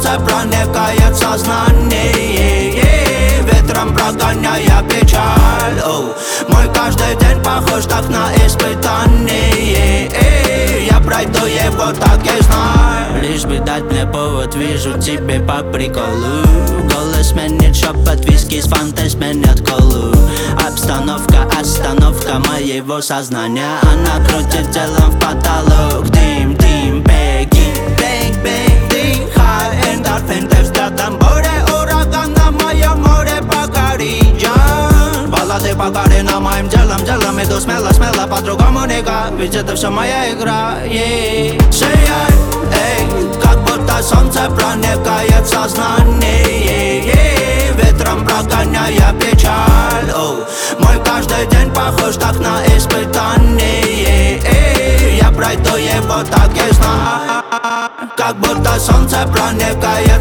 солнце проникает в сознание, ветром прогоняя печаль. Мой каждый день похож так на испытание, я пройду его, так и знаю. Лишь бы дать мне повод, вижу тебе по приколу. Голос сменит шепот, виски с фантой сменят колу. Обстановка, остановка моего сознания. Она крутит телом в потолок. Дым, дым, беги, бэнг, бэнг, дыхай. Эндорфин, ты взглядом море, ураган на моем море покорить. Баллады покори на моим делом, делом иду смело, смело, по-другому никак. Ведь это все моя игра, сияй, как будто солнце проникает в сознание, ветром прогоняя печаль. Мой каждый день похож так на испытание, я пройду его, так и знаю. Как будто солнце проникает в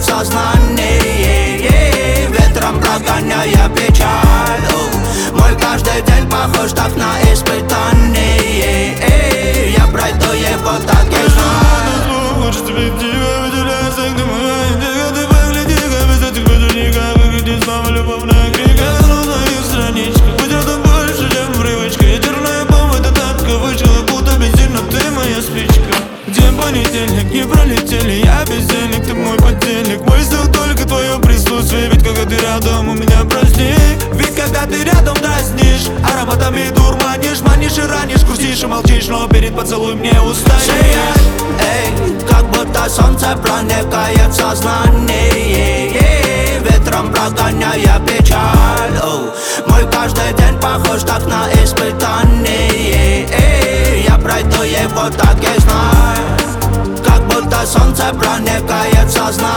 сознание, ветром прогоняя печаль. Мой каждый день похож так на испытание, я пройду его, так и знаю. Хочется перспектива, выделяется, как дымовая интрига. Ты погляди, как без этих будильников выглядит снова любовная книга. Но на их страничках быть это больше, чем привычка. Ядерная бомба, это так в кавычках, будто бензин, ты моя спичка. День понедельник, не пролетели, я бездельник, ты мой подельник. Мой стил только твое присутствие, ведь когда ты рядом, у меня праздник. Ведь когда ты рядом дразнишь, ароматами дурманишь, манишь и ранишь, грустишь и молчишь, но перед поцелуем не устанешь. Как будто солнце проникает в сознание, ветром прогоняя печаль. Мой каждый день похож так на испытание, я пройду его, так и знаю. Как будто солнце проникает в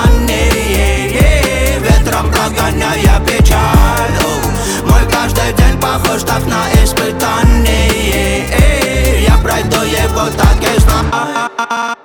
сознание, ветром прогоняя печаль. Мой каждый день похож так на испытание, я пройду его, так и знаю.